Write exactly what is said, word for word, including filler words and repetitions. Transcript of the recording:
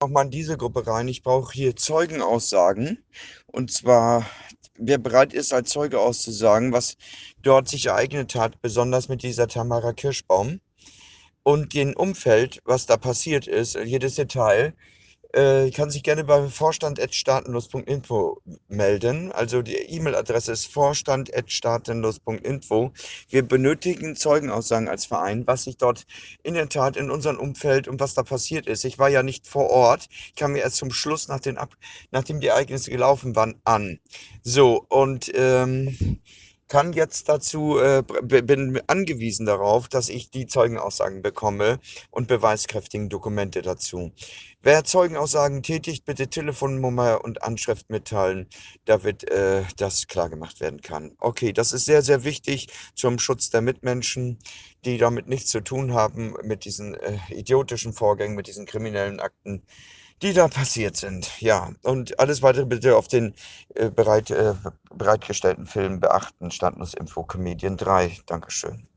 Auch mal in diese Gruppe rein. Ich brauche hier Zeugenaussagen. Und zwar, wer bereit ist, als Zeuge auszusagen, was dort sich ereignet hat, besonders mit dieser Tamara Kirschbaum und dem Umfeld, was da passiert ist, jedes Detail. Äh, kann sich gerne bei vorstand at staatenlos punkt info melden. Also die E-Mail-Adresse ist vorstand at staatenlos punkt info. Wir benötigen Zeugenaussagen als Verein, was sich dort in der Tat in unserem Umfeld und was da passiert ist. Ich war ja nicht vor Ort. Ich kam mir erst zum Schluss, nach den Ab nachdem die Ereignisse gelaufen waren, an. So, und ähm, kann jetzt dazu, äh, bin angewiesen darauf, dass ich die Zeugenaussagen bekomme und beweiskräftigen Dokumente dazu. Wer Zeugenaussagen tätigt, bitte Telefonnummer und Anschrift mitteilen, damit äh, das klargemacht werden kann. Okay, das ist sehr, sehr wichtig zum Schutz der Mitmenschen, die damit nichts zu tun haben, mit diesen äh, idiotischen Vorgängen, mit diesen kriminellen Akten, die da passiert sind. Ja, und alles weitere bitte auf den äh, bereit, äh, bereitgestellten Film beachten. Standesinfo Comedian drei. Dankeschön.